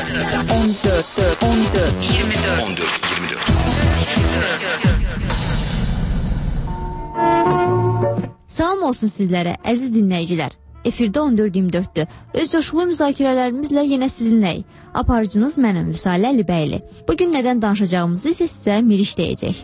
Salam olsun sizlərə, əziz dinləyicilər. Efirdə 14-24-dür. Öz coşqulu müzakirələrimizlə yenə sizinləyik. Aparıcınız mənəm Vüsalə Əlibəyli. Bugün nədən danışacağımızı isə sizə Miriş deyəcək.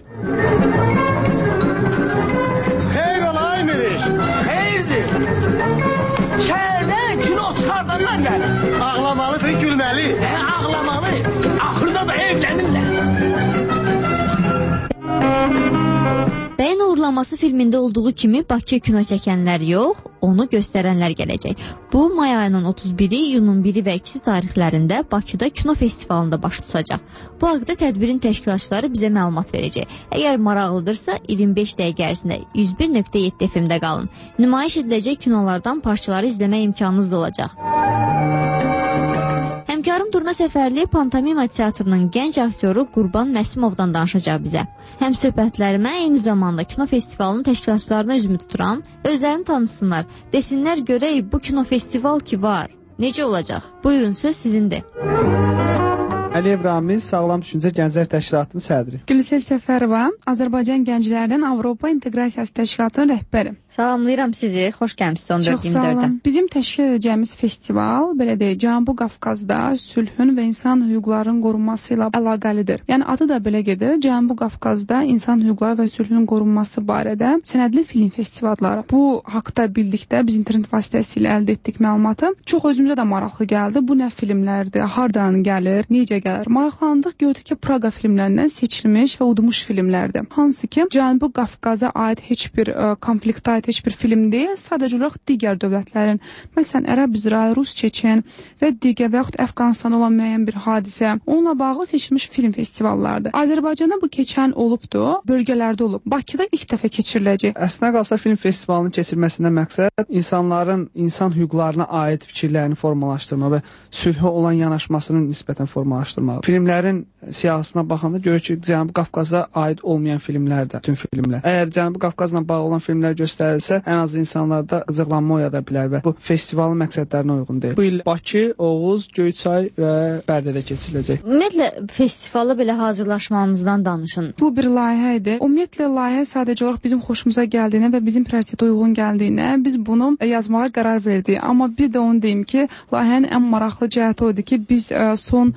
Xeyr olay Miriş. Xeyirdir. Şəhərdən kino çıxardandan gəlir. Ağlamalıdır, gülməli. Ağlamalı. Axırda da evlənirlər. Bəyin Uğurlaması filmində olduğu kimi Bakı kino çəkənlər yox, onu göstərənlər gələcək. Bu, may ayının 31-i, iyunun 1-i və 2-si tarixlərində Bakıda kino festivalında baş tutacaq. Bu haqda tədbirin təşkilatçıları bizə məlumat verəcək. Əgər maraqlıdırsa, 25 dəqiqə ərzində 101.7 FM-də qalın. Nümayiş ediləcək kinolardan parçaları izləmək imkanınız da olacaq. Həmkarım Durna Səfərli Pantomima Teatrının gənc aktyoru Qurban Məsimovdan danışacaq bizə. Həm söhbətlərimə eyni zamanda kino festivalının təşkilatçılarına üzümü tuturam. Özlərini tanısınlar, desinlər görək bu kino festival ki var. Necə olacaq? Buyurun, söz sizindir. Əliyev Ramiz, Sağlam Düşüncə Gənclər Təşkilatının sədri. Gülsel Səfərova, Azərbaycan Gənclərdən Avropa İnteqrasiyası Təşkilatının rəhbəri. Salamlayıram sizi, xoş gəlmişsiniz 14-24-də. Çox sağ olun. Bizim təşkil edəcəyimiz festival, belə deyək, Cənubi Qafqazda sülhün və insan hüquqlarının qorunması ilə əlaqəlidir. Yəni adı da belə gedir, Cənubi Qafqazda insan hüquqları və sülhün qorunması barədə sənədli film festivalları. Bu haqda bildikdə biz internet vasitəsilə əldə etdik məlumatı. Çox özümüzə də maraqlı gəldi. Bu nə filmlərdir, hardan gəlir, necə gəlir? Maraqlandıq, gördük ki, Praqa filmlərindən seçilmiş və udmuş filmlərdir. Hansı ki, Cənubi Qafqaza aid heç bir konfliktə aid heç bir film deyil, sadəcə olaraq digər dövlətlərin, məsələn, Ərəb, İsrail, Rus, Çeçen və digər və yaxud Əfqanistan olan müəyyən bir hadisə, onunla bağlı seçilmiş film festivallardır. Azərbaycanda bu keçən olubdu, bölgələrdə olub. Bakıda ilk dəfə keçiriləcək. Əslində qalsa film festivalının keçirilməsindən məqsəd insanların insan hüquqlarına aid fikirlərini formalaşdırmaq və sülhə olan yanaşmasını nisbətən formalaşdırmaq. Filmlərin siyahısına baxanda görür ki, Cənubi Qafqaza aid olmayan filmlərdir, bütün filmlər. Əgər Cənubi Qafqazla bağlı olan filmlər göstərilsə, ən az insanlarda qıcıqlanma oyada bilər və bu festivalın məqsədlərinə uyğun deyil. Bu il Bakı, Oğuz, Göyçay və Bərdədə keçiriləcək. Ümumiyyətlə, festivala belə hazırlaşmanızdan danışın. Bu bir layihə idi. Ümumiyyətlə, layihə sadəcə olaraq bizim xoşumuza gəldiyinə və bizim prioritetə uyğun gəldiyinə biz bunu yazmağa qərar verdik. Amma bir də onu deyim ki, layihənin ən maraqlı cəhəti o idi ki, biz son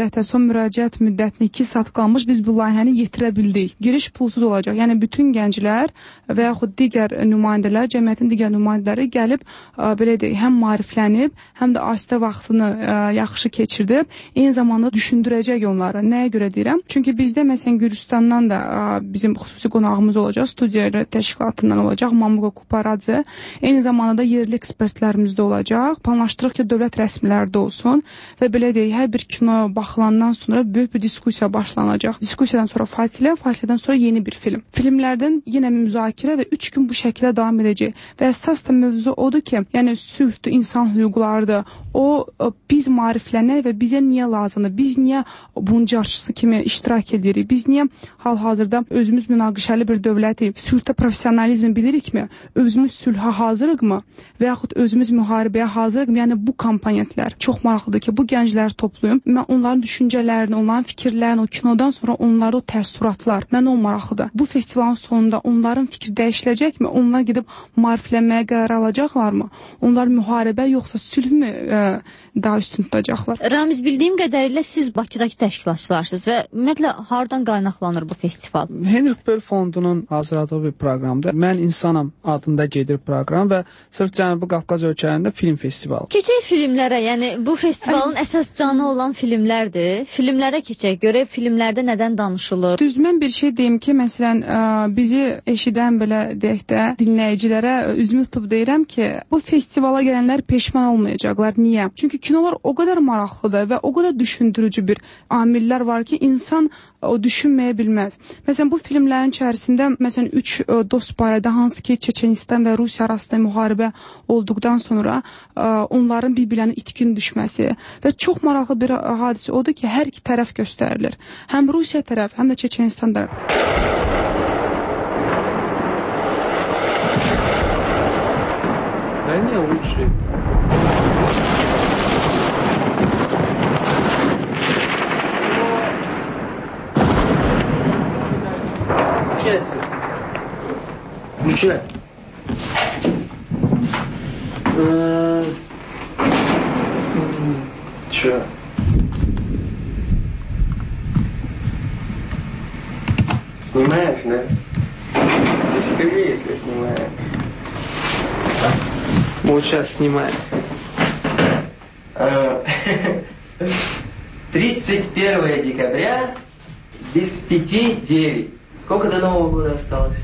müraciət müddətini 2 saat qalmış biz bu layihəni yetirə bildik. Giriş pulsuz olacaq. Yəni bütün gənclər və yaxud digər nümayəndələr, cəmiyyətin digər nümayəndələri gəlib belə deyək, həm maariflənib, həm də asilə vaxtını yaxşı keçirdib, eyni zamanda düşündürəcək onları. Nəyə görə deyirəm? Çünki bizdə məsələn Gürcüstandan da bizim xüsusi qonağımız olacaq, studiya təşkilatından olacaq, Mamuqa Kuparadze. Eyni zamanda da yerli ekspertlərimiz də olacaq. Planlaşdırırıq ki, dövlət rəsmiləri də olsun və belə deyək, hər bir kino baxılandan sonra böyük bir diskussiya başlanacaq. Diskussiyadan sonra fasilədən sonra yeni bir film. Filmlərdən yenə müzakirə və 3 gün bu şəkildə davam edəcək. Və əsas da mövzu odur ki, yəni sülhdür, insan hüquqlarıdır. O biz maariflənək və bizə niyə lazımdır? Biz niyə bunun carçısı kimi iştirak edirik? Biz niyə hal-hazırda özümüz münaqişəli bir dövlətik, sülhdə professionalizmi bilirikmi? Özümüz sülhə hazırıqmı? Və yaxud özümüz müharibəyə hazırıqmı? Yəni bu komponentlər çox maraqlıdır ki, bu gəncləri toplayım. Mən onların düşüncələrini, onların fikirlərini, o kinodan sonra onlarda o təəssüratlar mənə o maraqlıdır. Bu festivalın sonunda onların fikri dəyişiləcəkmi? Onlar gedib maariflənməyə qərar alacaqlarmı? Onlar müharibə yoxsa sülhmü daha üstün tutacaqlar? Ramiz, bildiyim qədərilə siz Bakıdakı təşkilatçılarsınız və ümumiyyətlə hardan qaynaqlanır bu festival? Henrik Böll Fondunun hazırladığı bir proqramdır. Mən insanam adında gedir proqram və sırf Cənubi Qafqaz ölkələrində film festivalı. Keçək filmlərə, yəni bu festivalın əsas canı olan filmlərdir. Filmlərə keçək, görək filmlərdə nədən danışılır? Düz mən bir şey deyim ki, məsələn, bizi eşidən belə deyək də dinləyicilərə üzümü tutub deyirəm ki, bu festivala gələnlər peşman olmayacaqlar. Niyə? Çünki kinolar o qədər maraqlıdır və o qədər düşündürücü bir amillər var ki, insan o düşünməyə bilməz. Məsələn, bu filmlərin içərisində məsələn 3 dost barədə, hansı ki Çeçenistan və Rusiya arasında müharibə olduqdan sonra onların bir-birlərinə itkin düşməsi və çox maraqlı bir hadisə odur ki, hər iki tərəf göstərilir. Həm Rusiya tərəf, həm də Çeçenistan tərəf. Дай мне лучше. Включай. Че? Снимаешь, да? Ты скажи, если снимаешь. Вот сейчас снимаем. 31 декабря без 5:09. Сколько до Нового года осталось?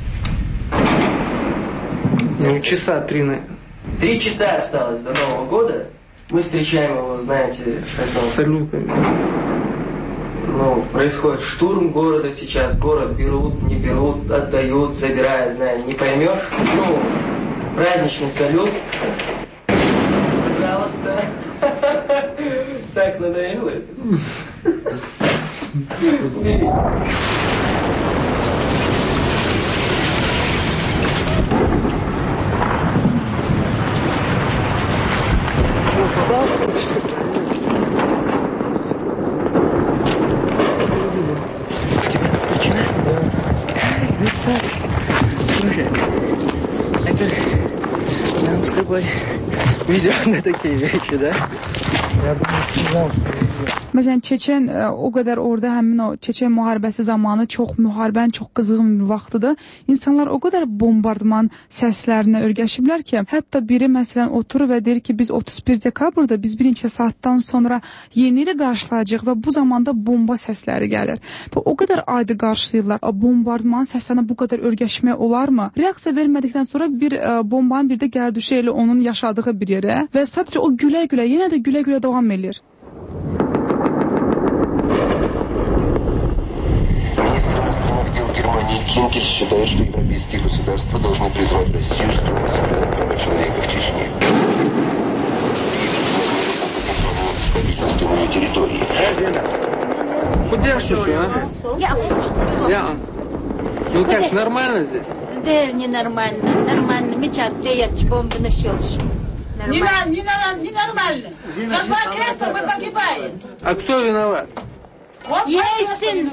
Ну, часа 3, наверное. 3 часа осталось до Нового года. Мы встречаем его, знаете, с салютами. Ну, происходит штурм города сейчас. Город берут, не берут, отдают, забирают, знаешь, не поймешь. Ну, праздничный салют. Пожалуйста. Так надоело это. Бери. Слушай, это нам с тобой везет на такие вещи, да? Я бы не сказал, что везет. Məsələn, Çeçen o qədər orada həmin o Çeçen müharibəsi zamanı müharibənin çox qızğın bir vaxtıdır. İnsanlar o qədər bombardman səslərinə öyrəşiblər ki, hətta biri məsələn oturur və deyir ki, biz 31 dekabrda biz bir neçə saatdan sonra yeni ili qarşılayacağıq və bu zamanda bomba səsləri gəlir. Və o qədər adi qarşılayırlar. Bombardman səslərinə bu qədər öyrəşmək olarmı? Reaksiya vermədikdən sonra bir bombanın bir də gəlir düşür elə onun yaşadığı bir yerə və sadəcə o gülə-gülə, yenə də gülə-gülə davam edir. Кинкель считает, что европейские государства должны призвать Россию строго соблюдать права человека в Чечне. Стабильности на ее территории. Куда шушу, а? Я. Ну как, нормально здесь? Да, ненормально. Нормально. Мечат, приедешь, бомбы начался. Ненормально. За 2 кресла мы погибаем. А кто виноват? Вот Ельцин.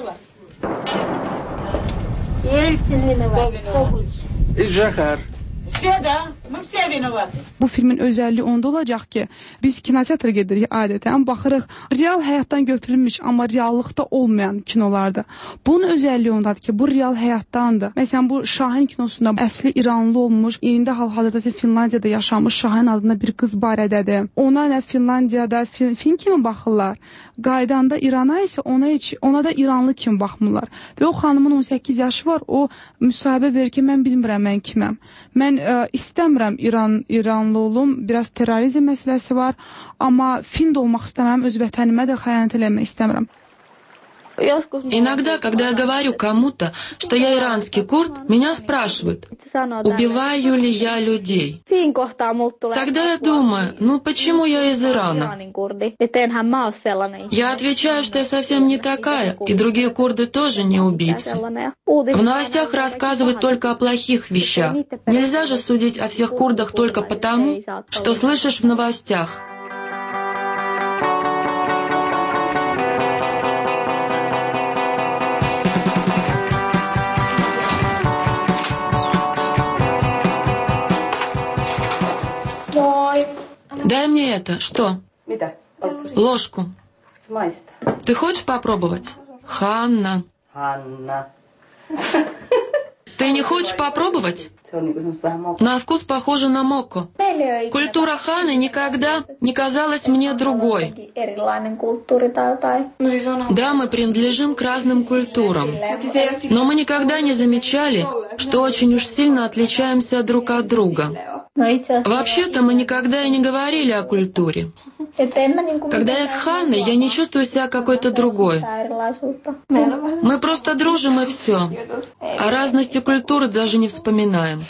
Ельцin виноват. Кто больше? И Джахар. Все, да. Мы все виноваты. Bu filmin özəlliyi onda olacaq ki, biz kinoteatra gedirik adətən, baxırıq real həyatdan götürülmüş, amma reallıqda olmayan kinolarda. Bunun özəlliyi ondadır ki, bu real həyatdandır. Məsələn, bu Şahin kinosunda əsli İranlı olmuş, indi hal-hazırda Finlandiyada yaşamış Şahin adında bir qız barədədir. Ona nə Finlandiyada film kimi baxırlar. Qaydanda İrana isə ona da İranlı kimi baxmırlar. Və o xanımın 18 yaşı var, o müsahibə verir ki, mən bilmirəm mən kiməm. Mən istəmirəm İranlı olum, biraz terrorizm məsələsi var, amma Find olmaq istəmirəm, öz vətənimə də xəyanət eləmək istəmirəm. Иногда, когда я говорю кому-то, что я иранский курд, меня спрашивают, убиваю ли я людей. Тогда я думаю, ну почему я из Ирана? Я отвечаю, что я совсем не такая, и другие курды тоже не убийцы. В новостях рассказывают только о плохих вещах. Нельзя же судить о всех курдах только потому, что слышишь в новостях. Дай мне это. Что? Ложку. Ты хочешь попробовать? Ханна. Ты не хочешь попробовать? На вкус похоже на мокко. Культура ханы никогда не казалась мне другой. Да, мы принадлежим к разным культурам, но мы никогда не замечали, что очень уж сильно отличаемся друг от друга. Вообще-то мы никогда и не говорили о культуре. Когда я с Ханной, я не чувствую себя какой-то другой. Мы просто дружим и все. О разности культуры даже не вспоминаем.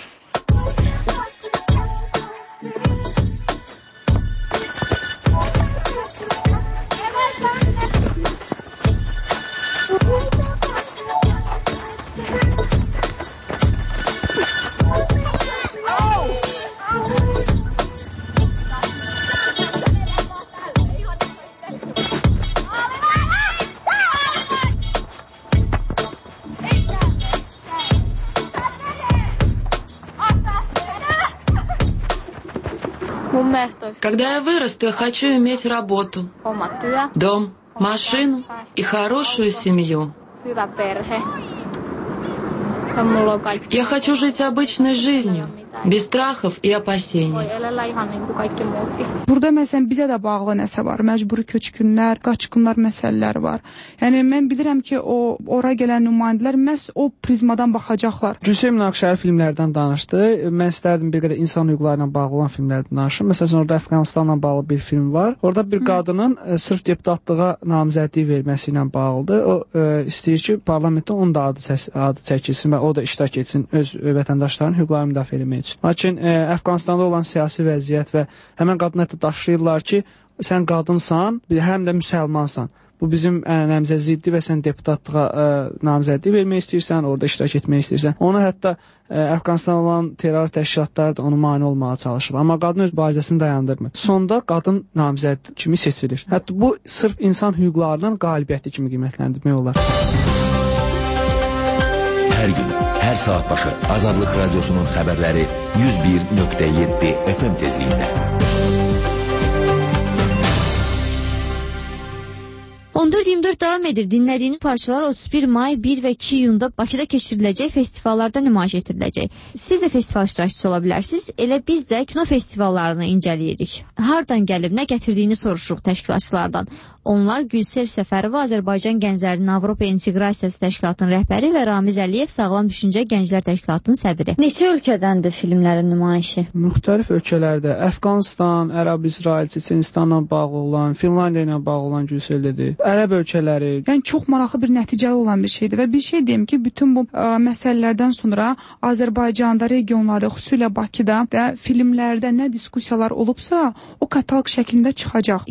Когда я вырасту, я хочу иметь работу, дом, машину и хорошую семью. Я хочу жить обычной жизнью, без страхов и опасений. Burada məsələn bizə də bağlı nəsə var. Məcburi köçkünlər, qaçqınlar məsələləri var. Yəni mən bilirəm ki, ora gələn nümayəndələr məhz o prizmadan baxacaqlar. Gülsüm Nakşari filmlərdən danışdı. Mən istərdim bir qədər insan hüquqları ilə bağlı olan filmlərdən danışım. Məsələn, orada Əfqanistanla bağlı bir film var. Orada bir qadının sırf deputatlığa namizədlik verməsi ilə bağlıdır. O istəyir ki, parlamentdə onun da adı çəkilsin və o da iştirak etsin öz vətəndaşlarının hüquqlarını müdafiə etmək üçün. Lakin Əfqanistanda olan siyasi vəziyyət və həmən qadına da daşıyırlar ki, sən qadınsan, həm də müsəlmansan. Bu bizim ənənəmizə ziddir və sən deputatlığa namizədlik vermək istəyirsən, orada iştirak etmək istəyirsən. Ona hətta Əfqanistanda olan terror təşkilatları da onu mane olmağa çalışır. Amma qadın öz barizəsini dayandırmır. Sonda qadın namizəd kimi seçilir. Hətta bu sırf insan hüquqlarının qalibiyyəti kimi qiymətləndirmək olar. Hər gün, hər saat başı Azadlıq Radiosunun xəbərləri 101.7 FM tezliyində. 14-24 davam edir. Dinlədiyiniz parçalar 31 may, 1 və 2 iyunda Bakıda keçiriləcək festivallarda nümayiş etdiriləcək. Siz də festival iştirakçısı ola bilərsiniz. Elə biz də kino festivallarını incələyirik. Hardan gəlib, nə gətirdiyini soruşuruq təşkilatçılardan. Onlar Gülser Səfərova, Azərbaycan Gənclərinin Avropa İnteqrasiyası Təşkilatının rəhbəri və Ramiz Əliyev, Sağlam Düşüncə Gənclər Təşkilatının sədri. Neçə ölkədəndir filmlərin nümayişi? Müxtəlif ölkələrdə. Əfqanistan, Ərəb, İsrail, Çeçenistanla bağlı olan, Finlandiya ilə bağlı olan Gülserlidir. Ərəb ölkələri. Yəni çox maraqlı bir nəticəli olan bir şeydir və bir şey deyim ki, bütün bu məsələlərdən sonra Azərbaycanda, regionlarda, xüsusilə Bakıda və filmlərdə nə diskussiyalar olubsa, o katalog şəklində çıxacaq.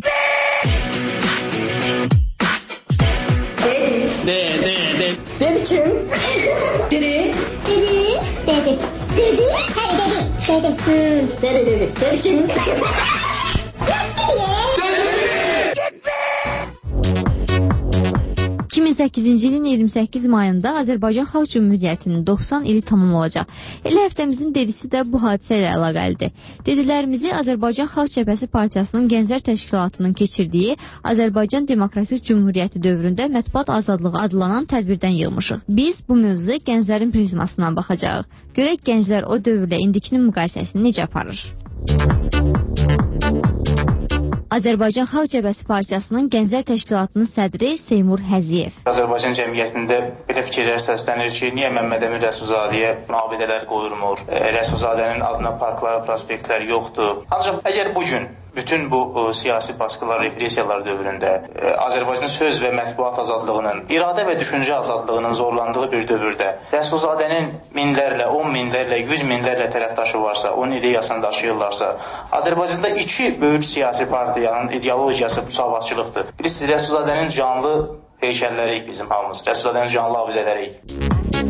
Dedi kim? Dedi. Dedi kim? 2008-ci ilin 28 mayında Azərbaycan Xalq Cümhuriyyətinin 90 ili tamam olacaq. Elə həftəmizin dedisi də bu hadisə ilə əlaqəlidir. Dedilərimizi Azərbaycan Xalq Cəbhəsi Partiyasının Gənclər Təşkilatının keçirdiyi Azərbaycan Demokratik Cümhuriyyəti dövründə mətbuat azadlığı adlanan tədbirdən yığmışıq. Biz bu mövzuya gənclərin prizmasından baxacağıq. Görək gənclər o dövrlə indikinin müqayisəsini necə aparır? Azərbaycan Xalq Cəbhəsi Partiyasının Gənclər Təşkilatının sədri Seymur Həziyev. Azərbaycan cəmiyyətində belə fikirlər səslənir ki, niyə Məmməd Əmin Rəsulzadəyə abidələr qoyulmur, Rəsulzadənin adına parklar, prospektlər yoxdur. Ancaq əgər bugün bütün bu siyasi baskılar, repressiyalar dövründə Azərbaycanın söz və mətbuat azadlığının, iradə və düşüncə azadlığının zorlandığı bir dövrdə Rəsulzadənin minlərlə, 10 minlərlə, 100 minlərlə tərəfdaşı varsa, onun ideyasını daşıyırlarsa, Azərbaycanda iki böyük siyasi partiyanın ideologiyası müsavatçılıqdır. Birisi Rəsulzadənin canlı heykəlləriyik bizim hamımız, Rəsulzadənin canlı abidələriyik.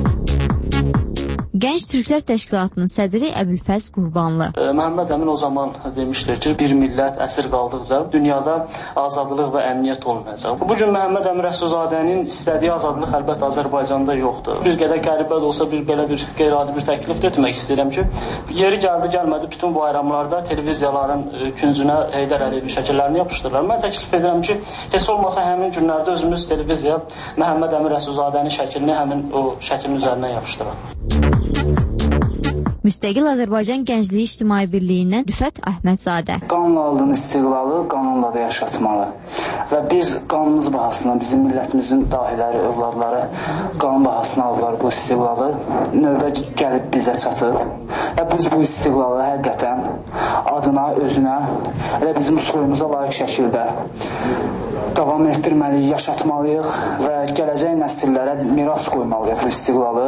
Gənc Türklər Təşkilatının sədri Əbülfəz Qurbanlı. Məhəmməd Əmin o zaman demişdir ki, bir millət əsir qaldıqca dünyada azadlıq və əmniyyət olmayacaq. Bugün Məhəmməd Əmin Rəsulzadənin istədiyi azadlıq əlbəttə Azərbaycanda yoxdur. Bir qədər qəribə də olsa belə bir qeyri-adi bir təklif etmək istəyirəm ki, yeri gəldi gəlmədi bütün bayramlarda televiziyaların küncünə Heydər Əliyevin şəkillərini yapışdırırlar. Mən təklif edirəm ki, heç olmasa həmin günlərdə özümüz televiziya Məhəmməd Əmin Rəsulzadənin şəklini həmin o şəklin üzərindən yapışdıraq. Müstəqil Azərbaycan Gəncliyi İctimai Birliyindən Rüfət Əhmədzadə. Qanunla aldığın istiqlalı qanunla da yaşatmalı və biz qanunumuz bahasına, bizim millətimizin dahiləri, övladları qanun bahasına alırlar bu istiqlalı. Növbə gəlib bizə çatır və biz bu istiqlalı həqiqətən adına, özünə, elə bizim soyumuza layiq şəkildə davam etdirməliyik, yaşatmalıyıq və gələcək nəsillərə miras qoymalıyıq bu istiqlalı.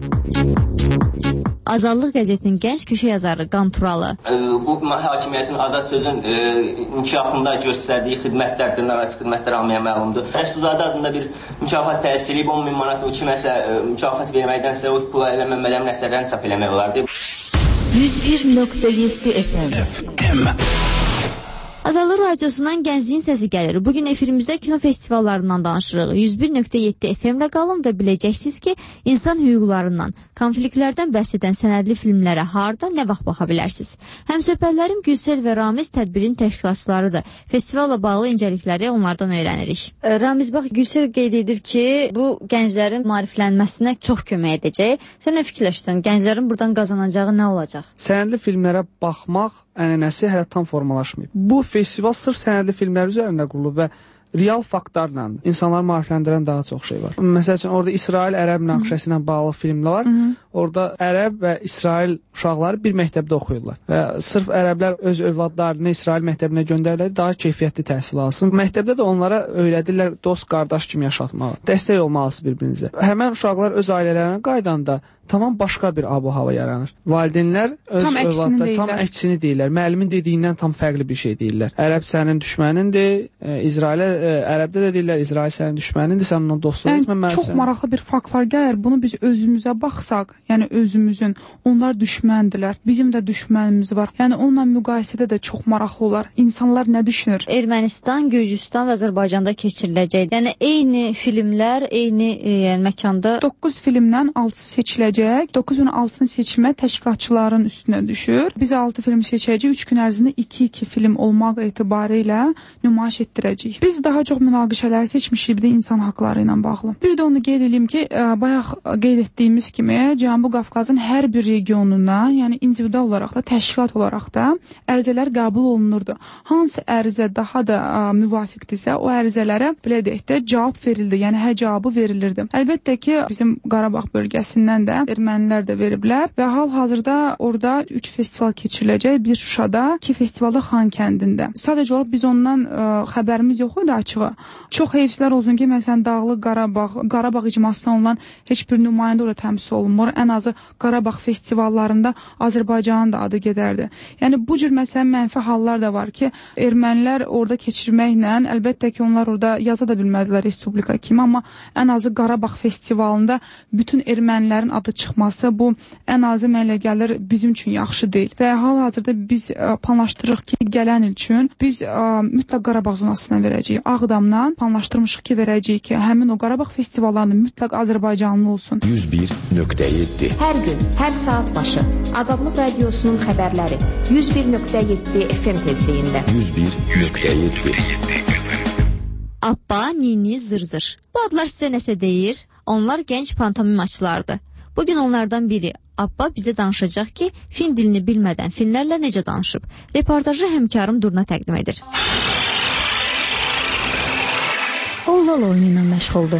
Azadlıq qəzetinin gənc köşə yazarı Qan Turalı. Bu hakimiyyətin azad sözün inkişafında göstərdiyi xidmətlər, dırnaqarası xidmətlər hamıya məlumdur. Rəsulzadə adında bir mükafat təsir edib 10.000 manat o kiməsə mükafat verməkdənsə o pula elə Məmməd Əmin əsərlərini çap eləmək olardı. 101.7 FM. Azadlıq Radiosundan Gəncliyin Səsi gəlir. Bugün efirimizdə kino festivallarından danışırıq. 101.7 FM-lə qalın və biləcəksiniz ki, insan hüquqlarından, konfliktlərdən bəhs edən sənədli filmlərə harda, nə vaxt baxa bilərsiniz. Həmsöhbətlərim Gülsel və Ramiz tədbirin təşkilatçılarıdır. Festivalla bağlı incəlikləri onlardan öyrənirik. Ramiz, bax, Gülsel qeyd edir ki, bu gənclərin maariflənməsinə çox kömək edəcək. Sən nə fikirləşsən? Gənclərin buradan qazanacağı nə olacaq? Sənədli filmlərə baxmaq ənənəsi hələ tam formalaşmayıb. Bu festival sırf sənədli filmlər üzərində qurulub və real faktlarla insanları maarifləndirən daha çox şey var. Məsəl üçün, orada İsrail-Ərəb münaqişəsi ilə bağlı filmlər var. Orada Ərəb və İsrail uşaqları bir məktəbdə oxuyurlar. Və sırf ərəblər öz övladlarını İsrail məktəbinə göndərirlər, daha keyfiyyətli təhsil alsın. Məktəbdə də onlara öyrədirlər dost, qardaş kimi yaşatmağı, dəstək olmalısı bir-birinizə. Həmən uşaqlar öz ailələrinə qaydanda tamam başqa bir ab-hava yaranır. Valideynlər öz övladlarına tam əksini deyirlər. Müəllimin dediyindən tam fərqli bir şey deyirlər. Ərəb sənin düşmənindir, Ərəbdə də deyirlər, İsrail sənin düşmənindir, sən onunla dostluq etməməlisən. Çox maraqlı bir faktlar gəlir. Bunu biz özümüzə baxsaq, yəni özümüzün, onlar düşməndilər. Bizim də düşmənimiz var. Yəni onunla müqayisədə də çox maraqlı olar. İnsanlar nə düşünür? Ermənistan, Gürcüstan və Azərbaycanda keçiriləcək. Yəni eyni filmlər, eyni məkanda 9 filmdən 6 seçiləcək. 9-un 6-sını seçmə təşkilatçıların üstünə düşür. Biz 6 film seçəcəyik. 3 gün ərzində 2-2 film olmaq etibarı ilə nümayiş etdirəcəyik. Biz daha çox münaqişələri seçmişik, bir də insan haqları ilə bağlı. Bir də onu qeyd edeyim ki, bayaq qeyd etdiyimiz kimi Cənubi Qafqazın hər bir regionuna, yəni individual olaraq da, təşkilat olaraq da ərizələr qəbul olunurdu. Hansı ərizə daha da müvafiqdirsə, o ərizələrə belə deyək də cavab verildi, yəni hər cavabı verilirdi. Əlbəttə ki, bizim Qarabağ bölgəsindən də ermənilər də veriblər və hal-hazırda orada 3 festival keçiriləcək, bir Şuşada, 2 festivalda Xankəndində. Sadəcə olaraq biz ondan xəbərimiz yox idi açığı. Çox heyfsizlər olsun ki, məsələn, Dağlıq Qarabağ icmasından olan heç bir nümayəndə orada təmsil olunmur. Ən azı Qarabağ festivallarında Azərbaycanın da adı gedərdi. Yəni bu cür məsələn mənfi hallar da var ki, ermənilər orada keçirməklə, əlbəttə ki, onlar orada yaza da bilməzlər respublika kimi, amma ən azı Qarabağ festivalında bütün ermənilərin adı çıxması, bu ən azı mənə gəlir bizim üçün yaxşı deyil. Və hal-hazırda biz planlaşdırırıq ki, gələn il üçün biz mütləq Qarabağ zonasına verəcəyik. Ağdamdan planlaşdırmışıq ki, verəcəyik ki, həmin o Qarabağ festivallarının mütləq Azərbaycanlı olsun. 101.7 Hər gün, hər saat başı Azadlıq Radiosunun xəbərləri 101.7 FM tezliyində. 101.7 Abba, Nini, Zırzır. Bu adlar sizə nəsə deyir? Onlar gənc pantomimaçılardır. Bugün onlardan biri Abba bizə danışacaq ki, fin dilini bilmədən finlərlə necə danışıb. Reportajı həmkarım Durna təqdim edir. O lal oyunu ilə məşğuldur.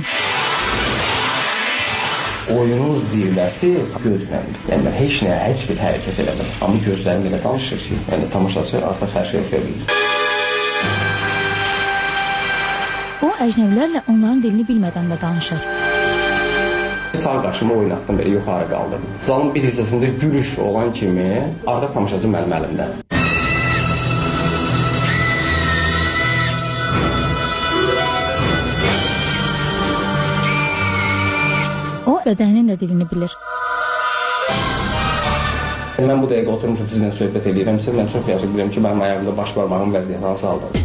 Oyunun zirvəsi gözləndir. Yəni mən heç nəyə, heç bir hərəkət elədim. Amma gözlərim elə danışır ki, yəni tamaşaçı artıq hər şey oxuya bilir. O əcnəvilərlə onların dilini bilmədən də danışır. Sağ qaşımı oynatdım, belə yuxarı qaldırdım. Zalın bir hissəsində gülüş olan kimi artıq tamaşaçı mənim əlimdə. O bədəninin də dilini bilir. Mən bu dəqiqə oturmuşum, sizinlə söhbət edirəmsə, mən çox yaxşı bilirəm ki, mənim ayağımda baş barmağım vəziyyəti hansı haldadır.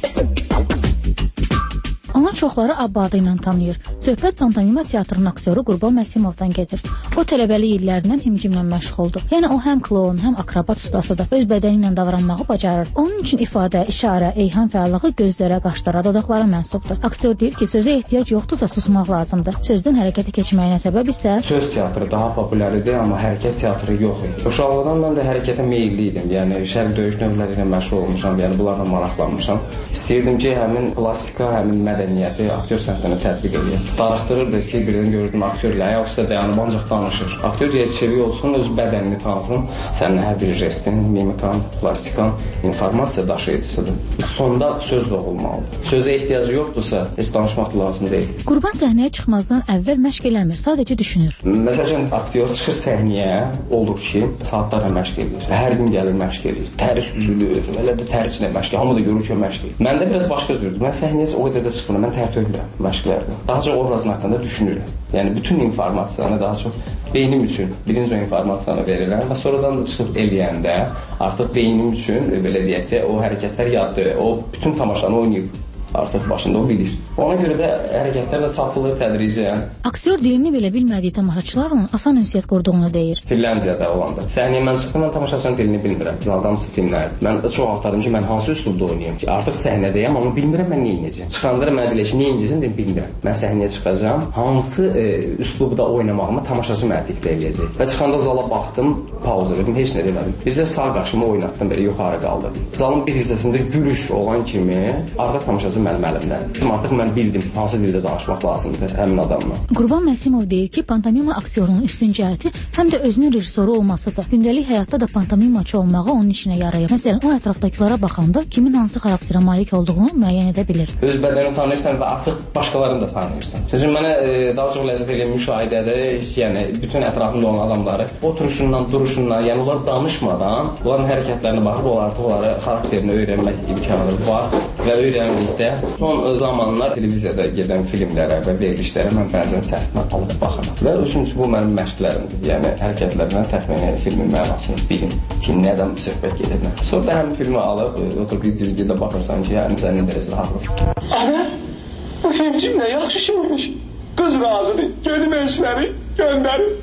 Onun çoxları Abba adı ilə tanıyır. Söhbət pantomima teatrının aktyoru Qurban Məsimovdan gedir. O tələbəlik illərindən himcimlə məşğuldur. Yəni o həm kloun, həm akrobat ustasıdır. Öz bədəni ilə davranmağı bacarır. Onun üçün ifadə, işarə, eyham fəallığı gözlərə, qaşlara, dodaqlara mənsubdur. Aktyor deyir ki, sözə ehtiyac yoxdursa susmaq lazımdır. Sözdən hərəkətə keçməyinə səbəb isə söz teatrı daha popülər idi, amma hərəkət teatrı yox idi. Uşaqlıqdan mən də hərəkətə meyilli idim. Yəni şərq döyüş növləri ilə məşğul olmuşam, yəni bunlarla maraqlanmışam. İstəyirdim ki, həmin plastika, həmin mədəniyyəti aktyor sənətinə tətbiq edeyim. Darıxdırırdı ki, birdən gördüm aktyor ilə ayaq üstə dayanıb ancaq danışır. Aktyor yetişivi olsun, öz bədənini tanısın. Sənin hər bir jestin, mimikan, plastikan informasiya daşıyıcısıdır. Sonda söz doğulmalıdır. Sözə ehtiyacı yoxdursa, heç danışmaq lazım deyil. Qurban səhnəyə çıxmazdan əvvəl məşq eləmir, sadəcə düşünür. Məsələn, aktyor çıxır səhnəyə, olur ki, saatlarla məşq edir. Hər gün gəlir məşq edir. Təri süzülür, elə də təri içində məşq edir. Hamı da görür ki, məşq edir. Məndə biraz başqa cürdür. Mən səhnəyə o qədər də çıxmıram. Mən tərtövlürəm məşqlərdə. Daha çox obrazın haqqında düşünürəm. Yəni bütün informasiyanı daha çox beynim üçün birinci o informasiyanı verirəm və sonradan da çıxıb eləyəndə artıq beynim üçün belə deyək ki, o hərəkətlər yaddır. O bütün tamaşanı oynayıb artıq başında o bilir. Ona görə də hərəkətlər də tapılır tədricən. Aktyor dilini belə bilmədiyi tamaşaçılarla asan ünsiyyət qurduğunu deyir. Finlandiyada olanda. Səhnəyə mən çıxdım, mən tamaşaçının dilini bilmirəm. Adamsı filmlərdir. Mən çox axtardım ki, mən hansı üslubda oynayım ki, artıq səhnədəyəm, amma bilmirəm mən nə edəcəm. Çıxanda mən deyirəm ki, nə edəcəm deyə bilmirəm. Mən səhnəyə çıxacağam, hansı üslubda oynamağımı tamaşaçı mənə diktə eləyəcək. Və çıxanda zala baxdım, pauza verdim, heç nə demədim. Bircə sağ qaşımı oynatdım, belə yuxarı qaldırdım. Zalın bir hissəsində gülüş olan kimi artıq tamaşaçı mənim əlimdən. Artıq mən bildim hansı dildə danışmaq lazımdır həmin adamla. Qurban Məsimov deyir ki, pantomima aktyorunun üstün cəhəti həm də özünün rejissoru olmasıdır. Gündəlik həyatda da pantomimaçı olmağı onun işinə yarayır. Məsələn, o ətrafdakılara baxanda kimin hansı xarakterə malik olduğunu müəyyən edə bilir. Öz bədənini tanıyırsan və artıq başqalarını da tanıyırsan. Sözüm mənə daha çox ləzzət edən müşahidədə, yəni bütün ətrafında olan adamları oturuşundan, duruşundan, yəni onlar danışmadan, onların hərəkətlərinə baxıb onları xarakterini öyrənmək imkanı var və öyrəndikdə son zamanlar televiziyada gedən filmlərə və verilişlərə mən bəzən səsindən alıb baxıram. Və üçüncü bu mənim məşqlərimdir. Yəni hərəkətlərdən təxminən filmin mənasını bilim ki, nədən söhbət gedir. Sonra da həmin filmi alıb oturub DVD-də baxırsan ki, yəni sən nə dərəcədə haqlısın. Ana, bu film kimlə yaxşı şeymiş. Qız razıdır. Gedim eşləri göndərim.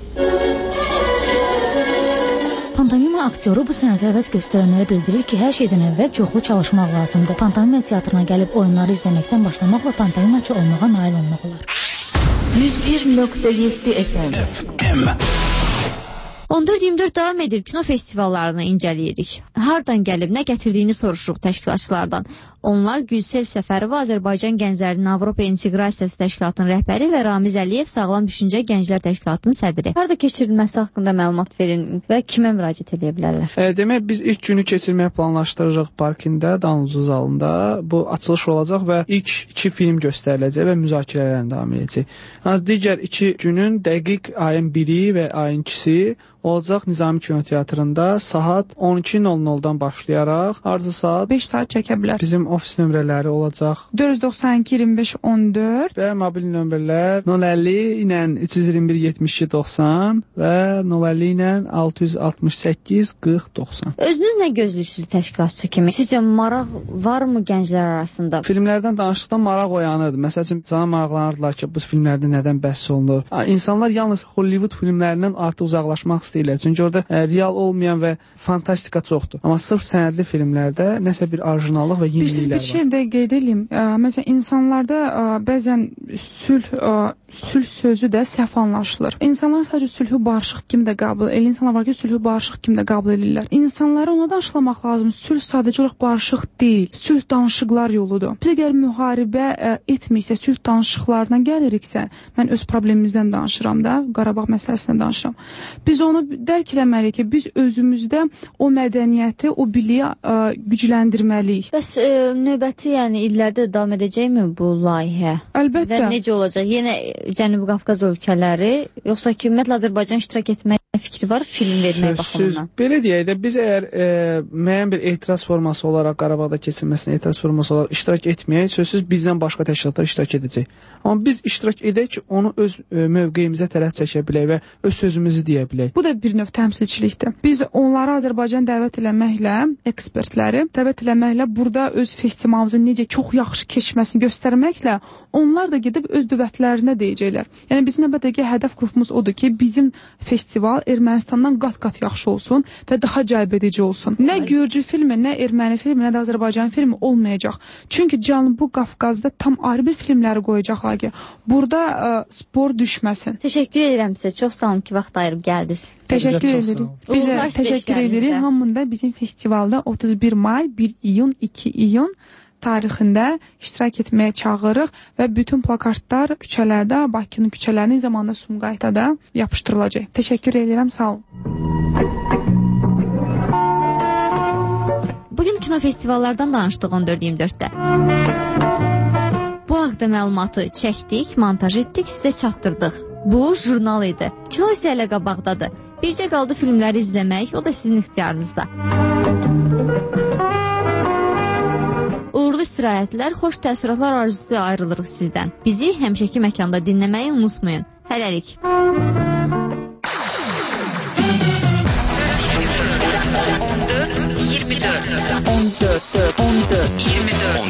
Pantomima aktyoru bu sənətə həvəs göstərənlərə bildirir ki, hər şeydən əvvəl çoxlu çalışmaq lazımdır. Pantomima teatrına gəlib oyunları izləməkdən başlamaqla pantomimaçı olmağa nail olmaq olar. 101.7 FM 14-24 davam edir, kino festivallarını incələyirik. Hardan gəlib, nə gətirdiyini soruşuruq təşkilatçılardan. Onlar Gülsel Səfərova, Azərbaycan Gənclərinin Avropa İnteqrasiyası Təşkilatının rəhbəri və Ramiz Əliyev Sağlam Düşüncə Gənclər Təşkilatının sədri. Harda keçirilməsi haqqında məlumat verin və kimə müraciət edə bilərlər? Demək, biz ilk günü keçirməyə planlaşdırırıq parkində, Danlıca zalında. Bu açılış olacaq və ilk 2 film göstəriləcək və müzakirələrin davam edəcək. Digər 2 günün dəqiq ayın 1-i və ayın 2-si olacaq Nizami Kinoteatrında saat 12:00-dan başlayaraq arzu saat 5 saat çəkə bilər. Bizim ofis nömrələri olacaq 492 25 14 və mobil nömrələr 050 ilə 321 72 90 və 050 ilə 668 40 90. Özünüz nə gözləyirsiniz təşkilatçı kimi? Sizcə maraq varmı gənclər arasında? Filmlərdən danışdıqda maraq oyanırdı. Məsələn, cana maraqlanırdılar ki, bu filmlərdə nədən bəhs olunur? İnsanlar yalnız Hollywood filmlərindən artıq uzaqlaşmaq istəyirlər. Çünki orada real olmayan və fantastika çoxdur. Amma sırf sənədli filmlərdə nəsə bir orijinallıq və yeniliklər var. Bir şey də qeyd edeyim. Məsələn, insanlarda bəzən sülh sözü də səhv anlaşılır. İnsanlar sadəcə sülhü barışıq kimi də qəbul edir. İnsanlar var ki, sülhü barışıq kimi də qəbul edirlər. İnsanlara ona danışlamaq lazım. Sülh sadəcə olaraq barışıq deyil. Sülh danışıqlar yoludur. Biz əgər müharibə etmirsə, sülh danışıqlarına gəliriksə, mən öz problemimizdən danışıram da, Qarabağ məsələsindən danışıram. Biz onu dərk eləməliyik ki, biz özümüzdə o mədəniyyəti, o biliyi gücləndirməliyik. Bəs növbəti, yəni illərdə davam edəcəkmi bu layihə? Əlbəttə. Və necə olacaq? Yenə Cənubi Qafqaz ölkələri, yoxsa ki, ümumiyyətlə Azərbaycan iştirak etmək fikri var film vermək baxımından? Belə deyək də, biz əgər müəyyən bir etiraz forması olaraq Qarabağda keçirilməsinə etiraz forması olaraq iştirak etməyək, sözsüz bizdən başqa təşkilatlar iştirak edəcək. Amma biz iştirak edək ki, onu öz mövqeyimizə tərəf çəkə bilək və öz sözümüzü deyə bilək. Bu da bir növ təmsilçilikdir. Biz onları Azərbaycan dəvət eləməklə, ekspertləri dəvət eləməklə, burada öz festivalımızın necə çox yaxşı keçməsini göstərməklə, onlar da gedib öz dövlətlərində deyəcəklər. Yəni bizim növbədəki hədəf qrupumuz odur ki, bizim festival Ermənistandan qat-qat yaxşı olsun və daha cəlbedici olsun. Nə Gürcü filmi, nə erməni filmi, nə də Azərbaycan filmi olmayacaq. Çünki Cənubi Qafqazda tam ayrı bir filmləri qoyacaqlar ki, burada spor düşməsin. Təşəkkür edirəm sizə. Çox sağ olun ki, vaxt ayırıb gəldiniz. Təşəkkür edirik. Biz də təşəkkür edirik. Hamında bizim festivalda 31 may, 1 iyun, 2 iyun tarixində iştirak etməyə çağırırıq və bütün plakatlar küçələrdə, Bakının küçələrinin zamanında Sumqayıtada yapışdırılacaq. Təşəkkür edirəm, sağ olun. Bugün kino festivallardan danışdıq 14-24-də. Bu haqda məlumatı çəkdik, montaj etdik, sizə çatdırdıq. Bu jurnal idi. Kino isə elə qabaqdadır. Bircə qaldı filmləri izləmək, o da sizin ixtiyarınızda. Uğurlu istirahətlər, xoş təəssüratlar arzusu ayrılırıq sizdən. Bizi həmişəki məkanda dinləməyi unutmayın. Hələlik. 14 24 14 24